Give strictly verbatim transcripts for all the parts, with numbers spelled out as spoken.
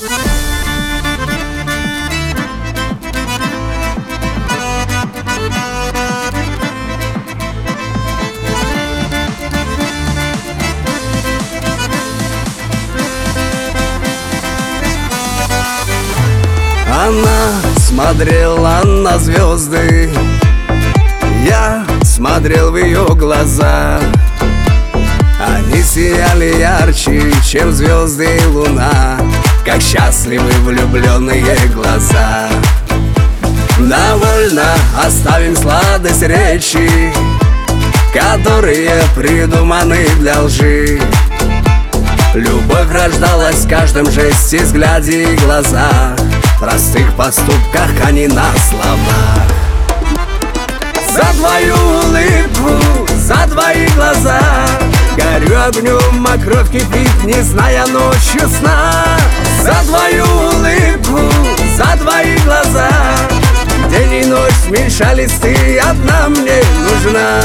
Она смотрела на звезды, я смотрел в ее глаза. Они сияли ярче, чем звезды и луна, как счастливы влюбленные глаза. Довольно оставим сладость речи, которые придуманы для лжи. Любовь рождалась в каждом жесте, взгляде и глазах, в простых поступках, а не на словах. За твою улыбку, за твои глаза горю огнем, а кровь кипит, не зная ночью сна. За твою улыбку, за твои глаза день и ночь смешались, ты одна мне нужна.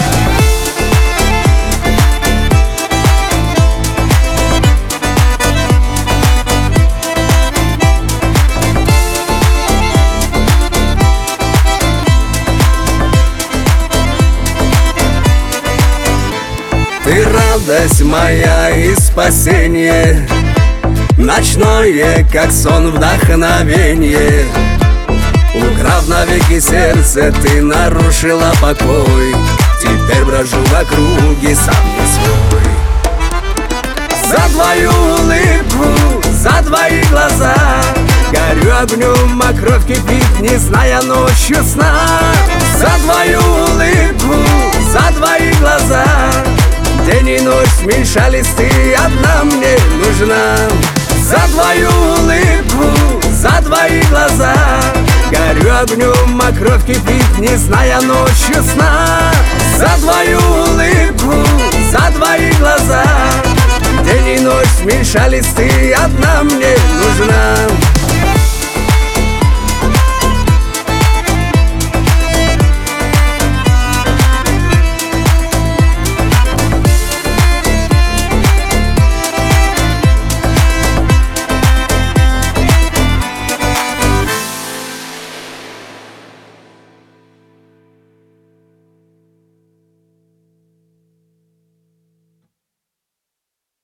Ты радость моя и спасение, ночное, как сон, вдохновение. Украв навеки сердце, ты нарушила покой. Теперь брожу в округе, сам не свой. За твою улыбку, за твои глаза горю огнем, а кровь кипит, не зная ночью сна. За твою улыбку, за твои глаза день и ночь смешались, ты одна мне нужна. За твою улыбку, за твои глаза горю огнем, а кровь кипит, не зная ночью сна. За твою улыбку, за твои глаза день и ночь смешались, ты одна мне нужна.